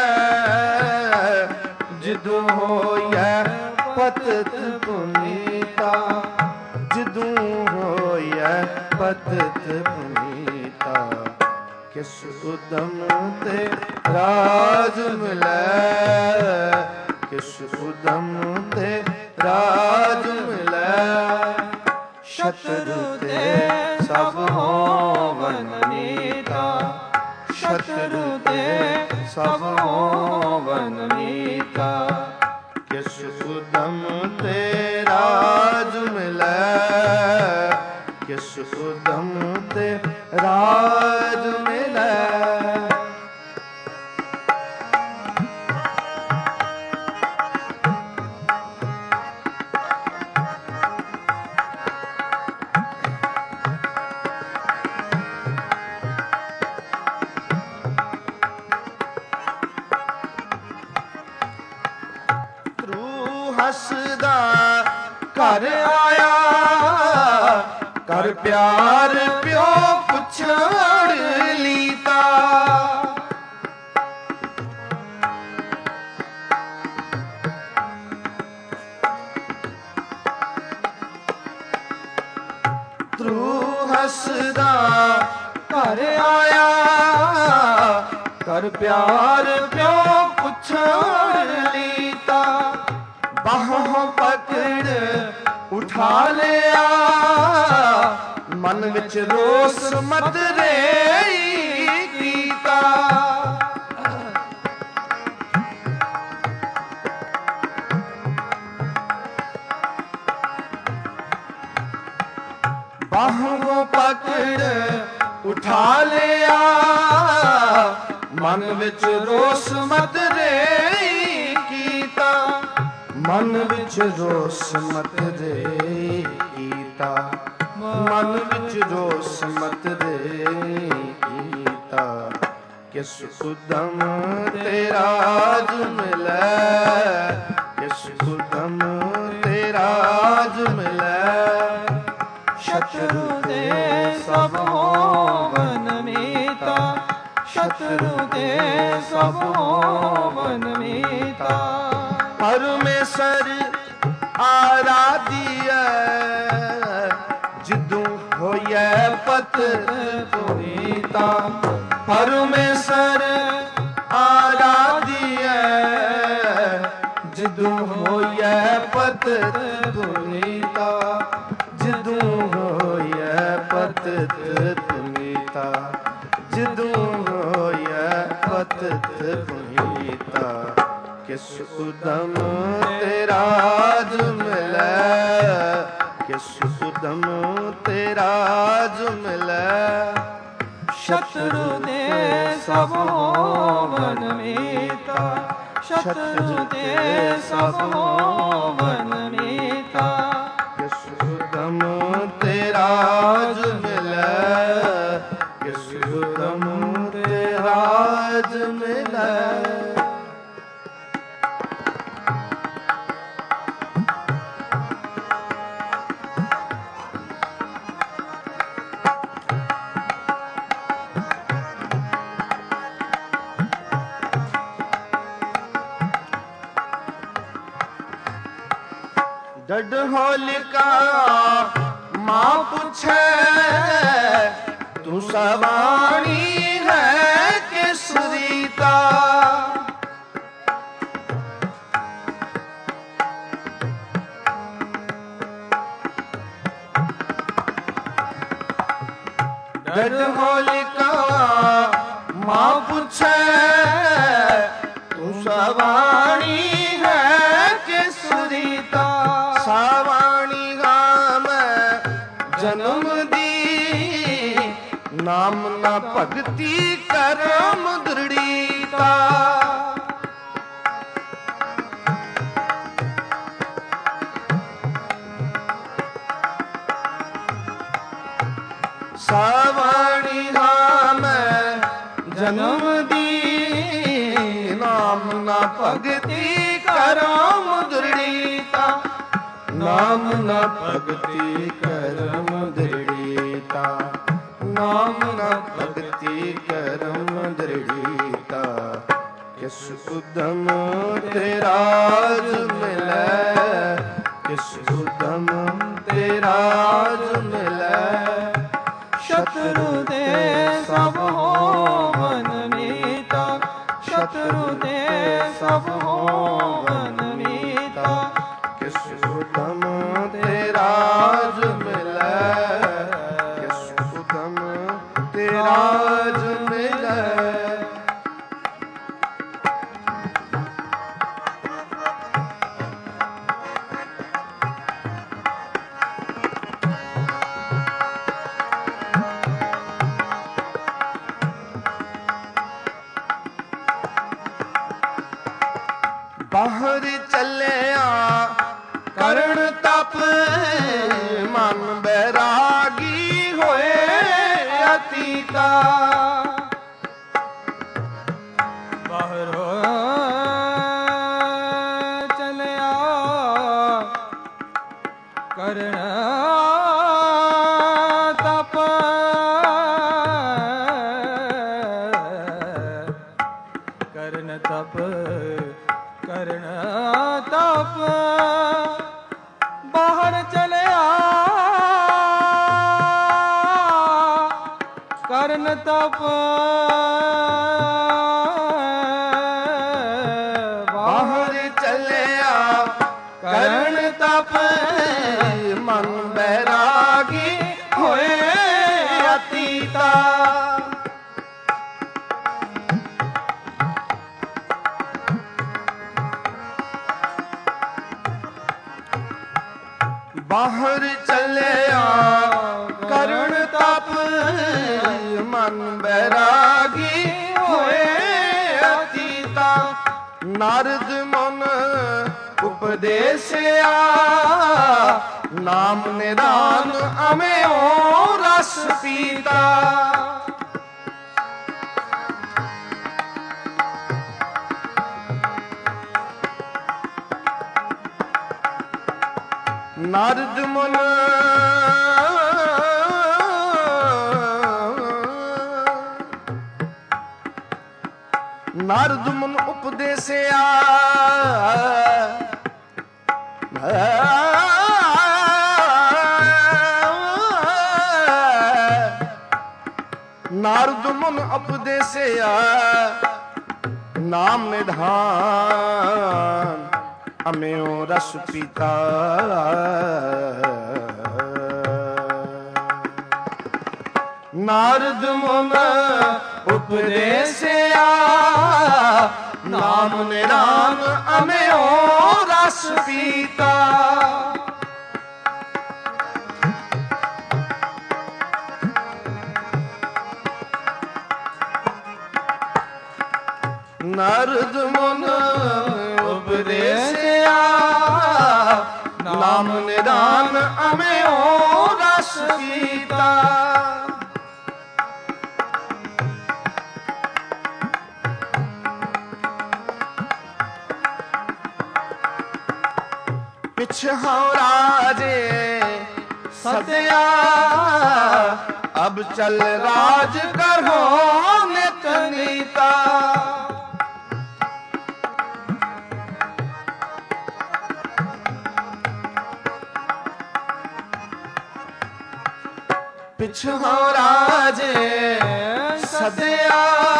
जिदों होयै पतित पुनीता, जिदों होयै पतित पुनीता, किस उदम ते राज मिलै, किस उदम ते राज मिलै, शत्रु ते सब होवण मीता, शत्रु ते सब होवण मीता, किस उदम ते राज मिलै, किस उदम ते राज मिलै। ਹੱਸਦਾ ਘਰ ਆਇਆ, ਕਰ ਪਿਆਰ ਪਿਓ ਪੁੱਛੜ ਲੀਤਾ, ਤਰੂ ਹੱਸਦਾ ਘਰ ਆਇਆ, ਕਰ ਪਿਆਰ ਪਿਓ ਪੁੱਛੜ ਲੀਤਾ, ਬਾਹੋਂ ਪਕੜ ਉਠਾ ਲਿਆ, ਮਨ ਵਿੱਚ ਰੋਸ ਮਤ ਰੇ ਕੀਤਾ, ਬਾਹੋਂ ਪਕੜ ਉਠਾ ਲਿਆ, ਮਨ ਵਿੱਚ ਰੋਸ ਮਤ ਰੇ ਕੀਤਾ, ਮਨ ਵਿੱਚ ਰੋਸ ਮਤ ਰੇ ਕੀਤਾ, ਮਨ ਵਿੱਚ ਰੋਸ ਮਤ ਰੇ ਕੀਤਾ, ਕਿਸ ਉਦਮ ਤੇ ਰਾਜ ਮਿਲੈ, ਕਿਸ ਉਦਮ ਤੇ ਰਾਜ ਮਿਲੈ, ਸ਼ਤਰੂ ਤੇ ਸਭ ਹੋਵਨ ਮੀਤਾ, ਸ਼ਤਰੂ ਤੇ ਸਭ ਹੋਵਨ ਮੀਤਾ, परमेश्वर आराधियै, जिदों होयै पतित पुनीता, परमेश्वर आराधियै, जिदों होयै पतित पुनीता, जिदों होयै पतित पुनीता, जिदों होयै पतित पुनीता, किस उदम ते राज मिलै, किस उदम ते राज मिलै, शत्रु ते सब होवन मीता, शत्रु ते सब होवन मीता, किस उदम ते राज मिलै, किस उदम ते राज मिलै। डड होलिका माँ पूछे, तू सवाणी है किस रीता, ਪੁੱਛੈ ਤੂੰ ਸਵਾਣੀ ਹੈ ਕਿਸ ਰੀਤਾ। ਸਵਾਣੀ ਹਾਂ ਮੈਂ ਜਨਮ ਦੀ, ਨਾਮ ਨਾ ਭਗਤੀ ਕਰਮ ਦ੍ਰਿੜੀਤਾ। ਸਵਾਣੀ ਹਾਂ ਮੈਂ ਜਨਮ ਦੀ, ਨਾਮ ਨਾ ਭਗਤੀ ਕਰਮ ਦ੍ਰਿੜੀਤਾ। ਨਾਮ ਨਾ ਭਗਤੀ ਕਰਮ ਦ੍ਰਿੜੀਤਾ। ਨਾਮ ਨਾ ਭਗਤੀ ਕਰਮ ਦ੍ਰਿੜੀਤਾ। ਕਿਸ ਉਦਮ ਤੇ ਰਾਜ ਮਿਲੈ, ਕਿਸ ਉਦਮ ਤੇ ਰਾਜ ਮਿਲੈ। ਸ਼ਤਰੂ ਦੇ ਸਭ ਹੋਵਨ ਮੀਤਾ, ਸ਼ਤਰੂ ਦੇ ਸਭ ਹੋਵਨ ਮੀਤਾ। ਕਿਸ ਉਦਮ ਤੇ ਰਾਜ ਮਿਲੈ, ਕਿਸ ਉਦਮ ਤੇ ਰਾਜ ਮਿਲੈ। ਬਾਹਰ ਚੱਲਿਆ ਕਰਨ ਤਪ, ਮਨ ਬੈਰਾਗੀ ਹੋਏ ਅਤੀਤਾ। ਬਾਹਰ ਚਲਿਆ ਕਰਨ ਤਪ, ਕਰਨ ਤਪ ਕਰਨ ਤਪ। ਬਾਹਰ ਚਲਿਆ ਕਰਨ ਤਪ, ਬਾਹਰ ਚੱਲਿਆ ਕਰਨ ਤਪ, ਮਨ ਬੈਰਾਗੀ ਹੋਏ ਅਤੀਤਾ। ਬਾਹਰ ਚੱਲਿਆ ਕਰਨ ਤਪ, ਮਨ ਬੈਰਾਗੀ ਹੋਏ ਅਤੀਤਾ। ਨਾਰਦ ਮੁਨ ਉਪਦੇਸਿਆ, ਨਾਮ ਨਿਦਾਨ ਅਮਿਓ ਰਸ ਪੀਤਾ। ਨਾਰਦ ਮੁਨ ਨਾਰਦ ਮੁਨ ਉਪਦੇਸਿਆ, ਨਾਰਦ ਮੁਨ ਉਪਦੇਸਿਆ, ਨਾਮ ਨਿਧਾਨ ਅਮਿਓ ਰਸ ਪੀਤਾ। ਨਾਰਦ ਮੁਨ ਉਪਦੇਸਿਆ, ਨਾਮ ਨਿਦਾਨ ਅਮਿਓ ਰਸ ਪੀਤਾ। ਨਾਰਦ ਮੁਨ ਉਪਦੇਸਿਆ, ਨਾਮ ਨਿਦਾਨ ਅਮਿਓ ਰਸ ਪੀਤਾ। ਪਿਛਹੁ ਰਾਜੇ ਸਤਿਆ, ਅਬ ਚਲ ਰਾਜ ਕਰੋ ਨਿਤ ਨੀਤਾ। ਪਿਛਹੁ ਰਾਜੇ ਸਤਿਆ,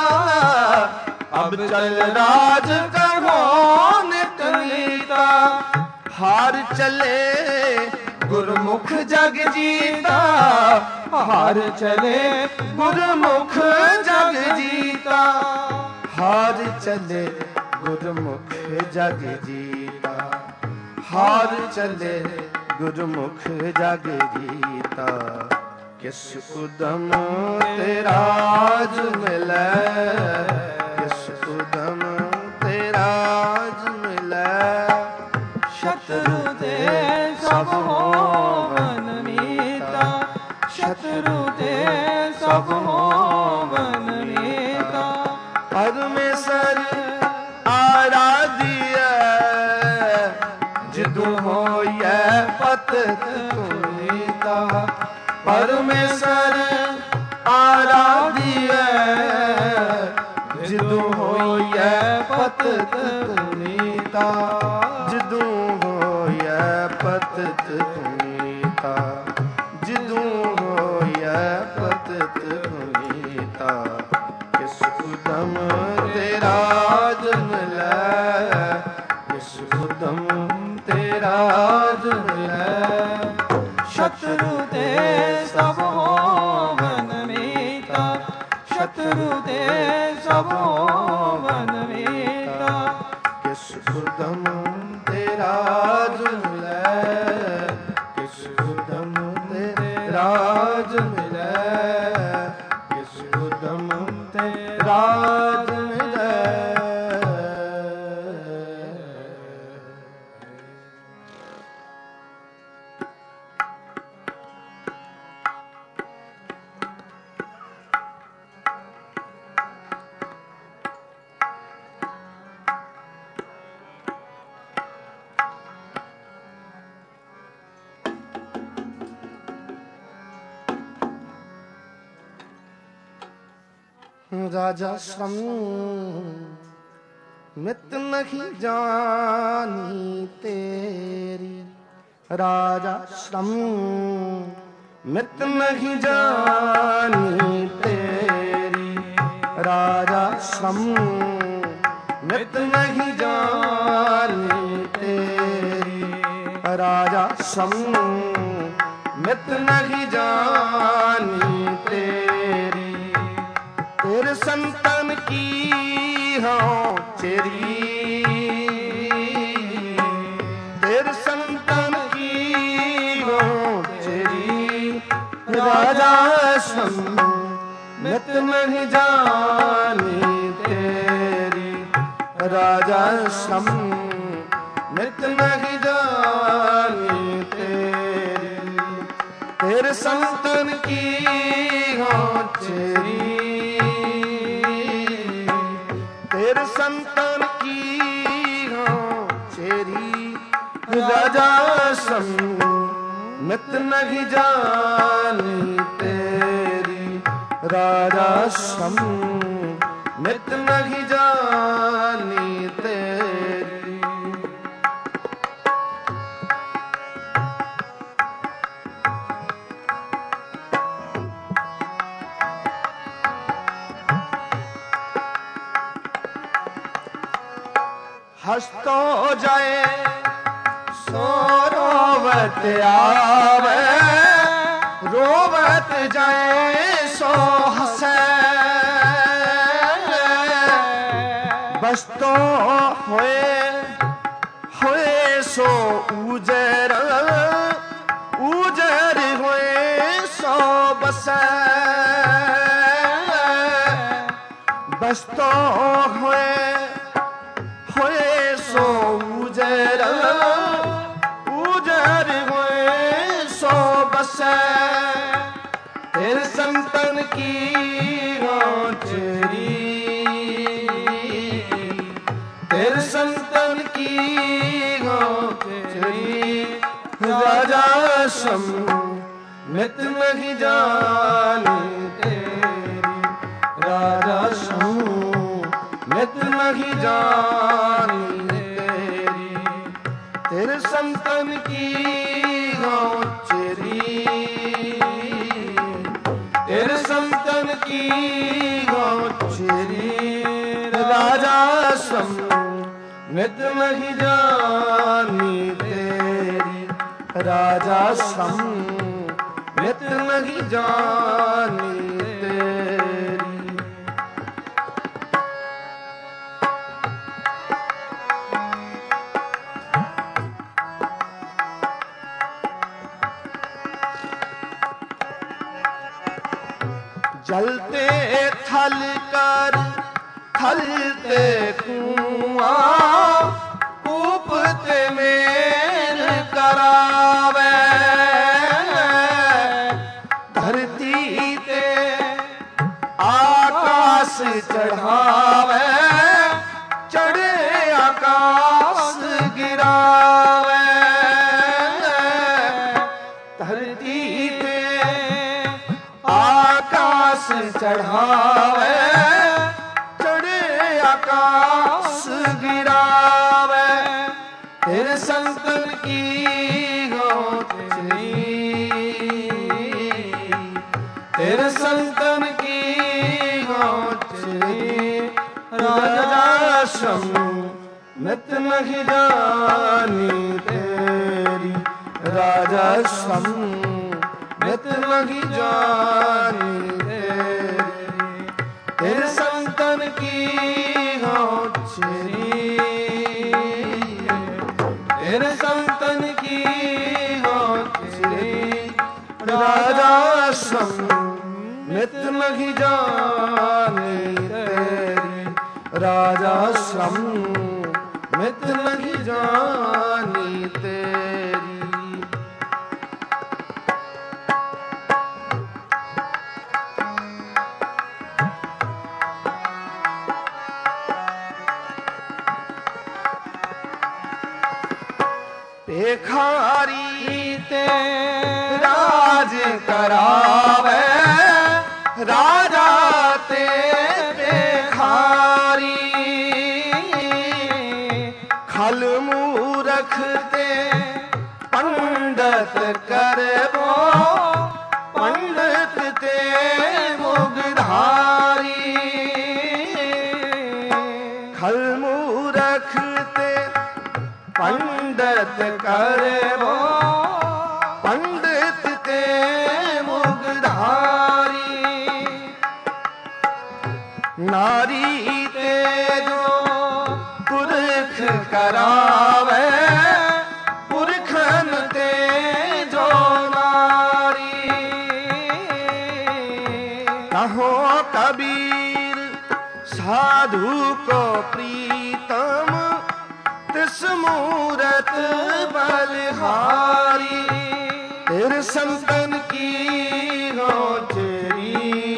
ਅਬ ਚਲ ਰਾਜ ਕਰੋ ਨਿਤ ਨੀਤਾ। ਹਾਰ ਚਲੇ ਗੁਰਮੁਖ ਜਗ ਜੀਤਾ, ਹਾਰ ਚਲੇ ਗੁਰਮੁਖ ਜਗ ਜੀਤਾ, ਹਾਰ ਚਲੇ ਗੁਰਮੁਖ ਜਗ ਜੀਤਾ, ਹਾਰ ਚਲੇ ਗੁਰਮੁਖ ਜਗ ਜੀਤਾ। ਕਿਸ ਉਦਮ ਤੇ ਰਾਜ ਮਿਲੈ, ਕਿਸ ਉਦਮ ਤੇ ਰਾਜ ਮਿਲੈ, ਸ਼ਤਰੂ ਤੇ ਸਭ ਹੋਵਨ ਮੀਤਾ, ਸ਼ਤਰੂ ਤੇ ਸਭ ਹੋਵਨ ਮੀਤਾ। ਪਰਮੇਸ਼ਰ ਆਰਾਧੀਐ, ਜਿਦੂ ਹੋਈਐ ਪਤਿਤ ਪੁਨੀਤਾ, ਪਰਮੇਸ਼ਰ ਆਰਾਧੀਐ, ਜਿਦੂ ਹੋਈਐ ਪਤਿਤ ਪੁਨੀਤਾ, ਜਿਦੂ ਹੋਈਐ ਪਤਿਤ ਪੁਨੀਤਾ, ਜਿਦੂ ਹੋਈਐ ਪਤਿਤ ਪੁਨੀਤਾ। ਕਿਸ ਉਦਮ ਤੇ ਰਾਜ ਮਿਲੈ, ਕਿਸ ਉਦਮ ਤੇ ਰਾਜ ਮਿਲੈ, ਸ਼ਤਰੂ ਤੇ ਸਭ ਹੋਵਨ ਮੀਤਾ, ਸ਼ਤਰੂ ਤੇ ਸਭ ਹੋਵਨ ਮੀਤਾ। ਕਿਸ ਉਦਮ ਤੇ ਰਾਜ ਮਿਲੈ, ਕਿਸ ਉਦਮ ਤੇ ਰਾਜ ਮਿਲੈ, ਕਿਸ ਉਦਮ ਤੇ ਰਾਜ ਮਿਲੈ। ਰਾਜਾ ਸ੍ਰਮ ਮਿਤ ਨਹੀਂ ਜਾਣੀ ਤੇਰੀ, ਰਾਜਾ ਸ੍ਰਮ ਮਿਤ ਨਹੀਂ ਜਾਣੀ ਤੇਰੀ, ਰਾਜਾ ਸ੍ਰਮ ਮਿਤ ਨਹੀਂ ਜਾਣੀ ਤੇਰੀ, ਰਾਜਾ ਸ੍ਰਮ ਮਿਤ ਨਹੀਂ ਜਾਣੀ ਤੇਰੀ। ਤੇਰੇ ਸੰਤਨ ਕੀ ਹਾਂ ਚੇਰੀ, ਤੇਰੇ ਸੰਤਨ ਕੀ ਹਾਂ ਚੇਰੀ, ਰਾਜਾ ਸ੍ਰਮ ਮਿਤ ਨਹੀਂ ਜਾਣੀ ਤੇਰੀ, ਰਾਜਾ ਸ੍ਰਮ ਮਿਤ ਨਹੀਂ ਜਾਣੀ ਤੇਰੀ। ਤੇਰੇ ਸੰਤਨ ਕੀ ਹਾਂ ਚੇਰੀ, ਤੇਰੇ ਸੰਤਨ ਕੀ ਹਾਂ ਚੇਰੀ, ਰਾਜਾ ਸ੍ਰਮ ਮਿਤ ਨਹੀਂ ਜਾਣੀ ਤੇਰੀ, ਰਾਜਾ ਸ੍ਰਮ ਮਿਤ ਨਹੀਂ ਜਾਣੀ ਤੇਰੀ। ਹਸਤੋ ਜਾਏ ਸੋ ਰੋਵਤ ਆਵੇ, ਰੋਵਤ ਜਾਏ ਸੋ ਹਸੈ, ਬਸਤੋ ਹੋਏ ਹੋਏ ਸੋ ਉਜਰ, ਉਜਰ ਹੋਏ ਸੋ ਬਸੈ, ਬਸਤੋ ਹੋਏ ਹੋਏ ਸੋ ਉਜਰ, ਉਜਰ ਹੋਏ ਸੋ ਬਸੈ। ਤੇਰੇ ਸੰਤਨ ਕੀ ਹਾਂ ਚੇਰੀ, ਤੇਰੇ ਸੰਤਨ ਕੀ ਹਾਂ ਚੇਰੀ, ਰਾਜਾ ਸ੍ਰਮ ਮਿਤ ਨਹੀਂ ਜਾਣੀ ਤੇਰੀ, ਰਾਜਾ ਸ੍ਰਮ ਮਿਤ ਨਹੀਂ ਜਾਣੀ ਤੇਰੀ। ਤੇਰੇ ਸੰਤਨ ਕੀ ਗਉ ਚੇਰੀ, ਤੇਰੇ ਸੰਤਨ ਕੀ ਗਉ ਚੇਰੀ, ਰਾਜਾ ਸ੍ਰਮ ਮਿਤ ਨਹੀਂ ਜਾਣੀ ਤੇਰੀ, ਰਾਜਾ ਸਮ ਮਿਤ ਨਹੀਂ ਜਾਣੀ ਤੇਰੀ। ਜਲਤੇ ਥਲ ਕਰ ਥਲ ਤੇ ਕੂਆਂ ਕੂਪ ਤੇ ਮੇਲ ਕਰਾਵੇ। ਧਰਤੀ ਤੇ ਆਕਾਸ ਚੜਾਵੇ ਚੜੇ ਆਕਾਸ ਗਿਰਾਵੇ। ਧਰਤੀ ਤੇ ਆਕਾਸ ਚੜਾਵੇ ਚੜੇ ਆਕਾਸ ਗਿਰਾਵੇ। ਤੇਰੇ ਸੰਤਨ ਕੀ ਗੋਚਰੀ ਤੇਰੇ ਸੰਤਨ ਕੀ ਗੋਚਰੀ। ਰਾਜਾ ਸਮ ਮਿਤ ਨਹੀਂ ਜਾਣੀ ਤੇਰੀ। ਰਾਜਾ ਸਮ ਮਿਤ ਨਹੀਂ ਜਾਣੀ ਤੇਰੀ। ਤੇਰੇ ਸੰਤਨ ਕੀ ਗੋਚਰੀ ਤੇਰੇ ਸੰਤਨ ਕੀ ਗੋਚਰੀ। ਰਾਜਾ ਸਮ ਮਿਤ ਨਹੀਂ ਜਾਣੀ ਤੇਰੀ। ਰਾਜਾ ਸਮ ਮਿਤ ਨਹੀਂ ਜਾਣੀ ਤੇਰੀ। ਭੇਖਾਰੀ ਤੇ ਰਾਜ ਕਰਾਵੇ ਰਾਜਾ ਤੇ ਭੇਖਾਰੀ। ਖਲ ਮੂਰਖ ਤੇ ਪੰਡਤ ਕਰਬੋ ਪੰਡਤ ਤੇ ਮੁਗਧਾਰੀ। ਖਲ ਮੂਰਖ ਤੇ ਪੰਡਤ ਕਰਬੋ ਪੰਡਤ ਤੇ ਮੁਗਧਾਰੀ। ਨਾਰੀ ਤੇ ਜੋ ਪੁਰਖ ਕਰਾਵੇ ਪੁਰਖਨ ਤੇ ਜੋ ਨਾਰੀ। ਕਹੋ ਕਬੀਰ ਸਾਧੂ ਕੋ ਪ੍ਰੀਤਮ ਤਿਸ ਮੂਰਤ ਬਲਿਹਾਰੀ। ਤੇਰੇ ਸੰਤਨ ਕੀ ਗੋਚਰੀ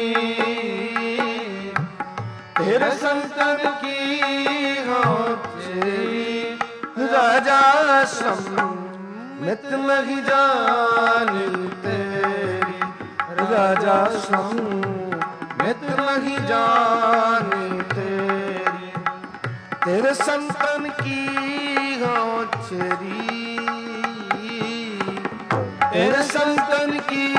ਤੇਰੇ ਸੰਤਨ ਕੀ ਗੋਚਰੀ। ਰਾਜਾ ਸਮ ਮਿਤ ਨਹੀਂ ਜਾਣੀ ਤੇਰੀ। ਰਾਜਾ ਸਮ ਮਿਤ ਨਹੀਂ ਜਾਣੀ ਤੇਰੀ। ਤੇਰੇ ਸੰਤਨ ਕੀ ਗੋਚਰੀ ਤੇਰੇ ਸੰਤਨ ਕੀ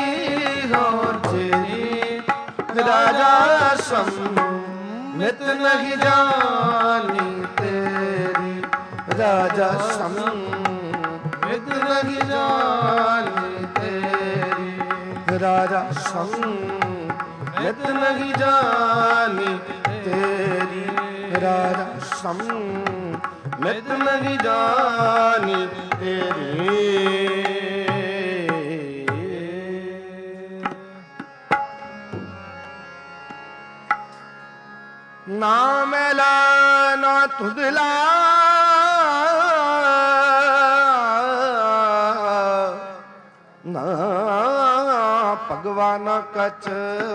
ਗੋਚਰੀ। ਰਾਜਾ ਸਮ ਮਿਤ ਨਹੀਂ ਜਾਣੀ ਤੇਰੀ। ਰਾਜਾ ਸਮ ਮਿਤ ਨਹੀਂ ਜਾਣੀ ਤੇਰੀ। ਰਾਜਾ ਸਮ ਮਿਤ ਨਹੀਂ ਜਾਣੀ ਤੇਰੀ। ਰਾਜਾ ਸਮ ਮਿਤ ਨਹੀਂ ਜਾਣੀ ਤੇਰੀ। ਨਾ ਮੈਲਾ ਨਾ ਧੁੰਦਲਾ ਨਾ ਭਗਵਾਨ ਕਛ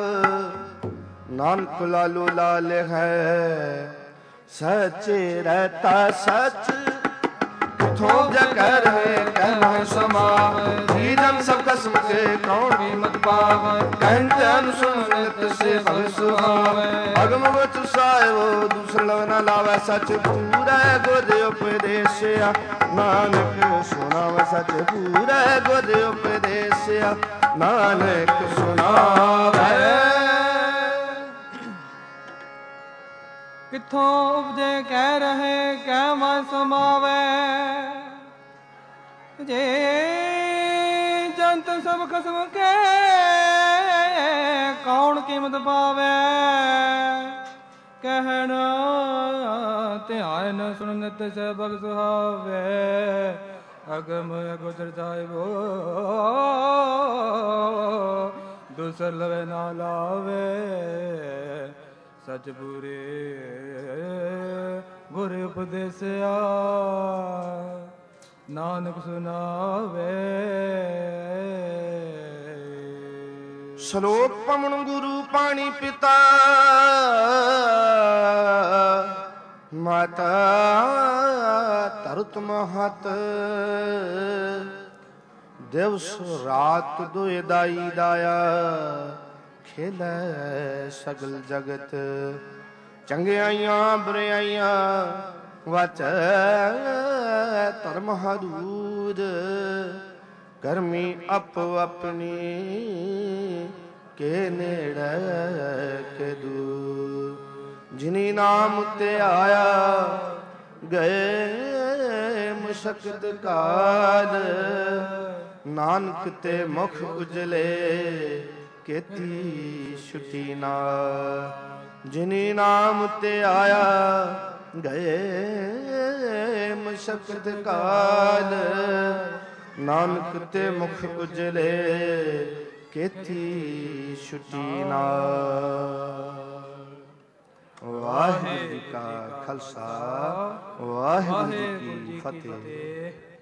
ਨਾਨਕ ਲਾਲੋ ਲਾਲ ਹੈ। ਸਚ ਰਹਤਾ ਸਚ ਕਿਥੋਂ ਜਕਰ ਹੈ ਕਹਿ ਸਮਾਵ। ਜੀ ਜਨ ਸਭ ਕਸਮ ਕੇ ਕੌਣ ਵੀ ਮਤ ਪਾਵ। ਕਹਿਤ ਅਨੁਸੁਨਤ ਸੇ ਭਵ ਸੁਹਾਵੈ। ਅਗਮ ਬਚ ਸਾਹਿਬ ਦੂਸਰ ਲਵ ਨ ਲਾਵੈ। ਸਚ ਪੂਰੈ ਗੁਰ ਉਪਦੇਸਿਆ ਨਾਨਕ ਸੁਣਾਵੈ। ਸਚ ਪੂਰੈ ਗੁਰ ਉਪਦੇਸਿਆ ਨਾਨਕ ਸੁਣਾਵੈ। ਕਿੱਥੋਂ ਉਪਜੇ ਕਹਿ ਰਹੇ ਕਹਿ ਮਨ ਸਮਾਵੈ। ਜੇ ਸਭ ਖਸਮ ਕੇ ਕੌਣ ਕੀਮਤ ਪਾਵੇ। ਕਹਿਣ ਧਿਆਨ ਸੁਣ ਨਿਤ ਸਬਕ ਸੁਹਾਵੇ। ਅਗਮ ਅਗੋਚਰ ਸਾਹਿਬੋ ਦੂਸਰ ਲਵੇ ਨਾ ਲਾਵੇ। ਸਚ ਬੁਰੇ ਗੁਰ ਉਪਦੇਸਿਆ ਨਾਨਕ ਸੁਨਾਵੇ। ਸ਼ਲੋਕ ਪਵਨ ਗੁਰੂ ਪਾਣੀ ਪਿਤਾ ਮਾਤਾ ਧਰਤ ਮਹਤ। ਦਿਵਸ ਰਾਤ ਦੁਇ ਦਾਈ ਦਾਇਆ ਖੇਲੈ ਸਗਲ ਜਗਤ। ਚੰਗਿਆਈਆਂ ਬੁਰਿਆਈਆਂ ਵਾਚੈ ਧਰਮ ਹਦੂਦ। ਕਰਮੀ ਆਪੋ ਆਪਣੀ ਕੇ ਨੇੜੇ ਕੇ ਦੂਰ। ਜਿਨੀ ਨਾਮ ਤੇ ਆਇਆ ਗਏ ਮੁਸ਼ਕਤ ਕਾਲ। ਨਾਨਕ ਤੇ ਮੁਖ ਉਜਲੇ ਕੀਤੀ ਛੁਟੀ ਨਾ। ਜਿਨੀ ਨਾਮ ਤੇ ਆਇਆ ਗਏ ਮੁਸ਼ਕਤ ਕਾਲ। ਨਾਨਕ ਤੇ ਮੁਖ ਉਜਲੇ ਕੀਤੀ ਛੁਟੀ ਨਾ। ਵਾਹਿਗੁਰੂ ਜੀ ਕਾ ਖਾਲਸਾ ਵਾਹਿਗੁਰੂ ਜੀ ਕੀ ਫਤਿਹ।